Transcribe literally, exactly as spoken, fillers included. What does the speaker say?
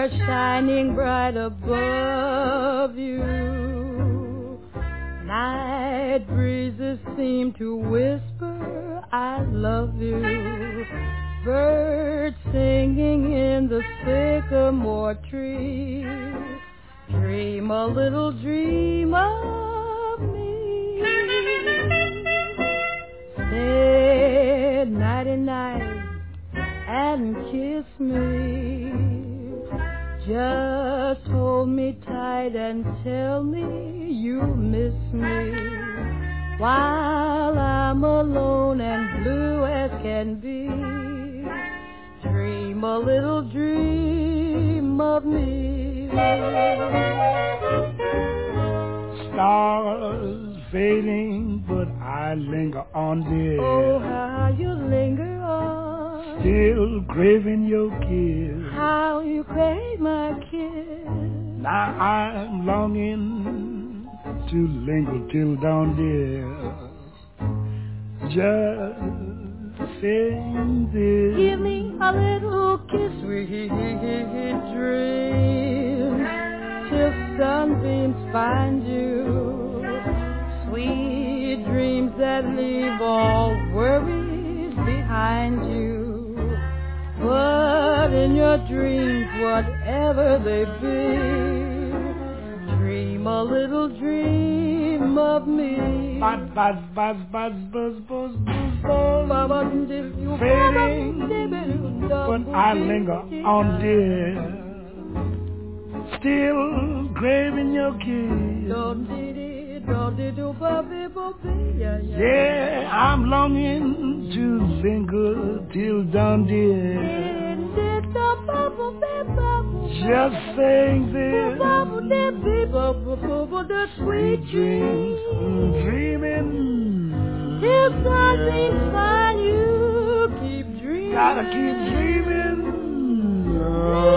stars shining bright above you. Night breezes seem to whisper, I love you. Birds singing in the sycamore tree. Dream a little dream of me. Say nighty-night and kiss me. Just hold me tight and tell me you miss me. While I'm alone and blue as can be. Dream a little dream of me. Stars fading, but I linger on, dear. Oh, how you linger on. Still craving your kiss. How you crave my kiss. Now I'm longing to linger till dawn, dear. Just saying this. Give me a little kiss, sweet dream, till sunbeams find you. Sweet dreams that leave all worries behind you. But in your dreams, whatever they be, dream a little dream of me. Buzz, buzz, buzz, buzz, buzz, buzz, buzz, buzz. Fading, but I linger on, dear. Still craving your kiss. Yeah, I'm longing to linger till dawn, dear. Just saying this. Sweet dreams, dreaming. Till sunbeams find you, keep dreaming. Gotta keep dreaming.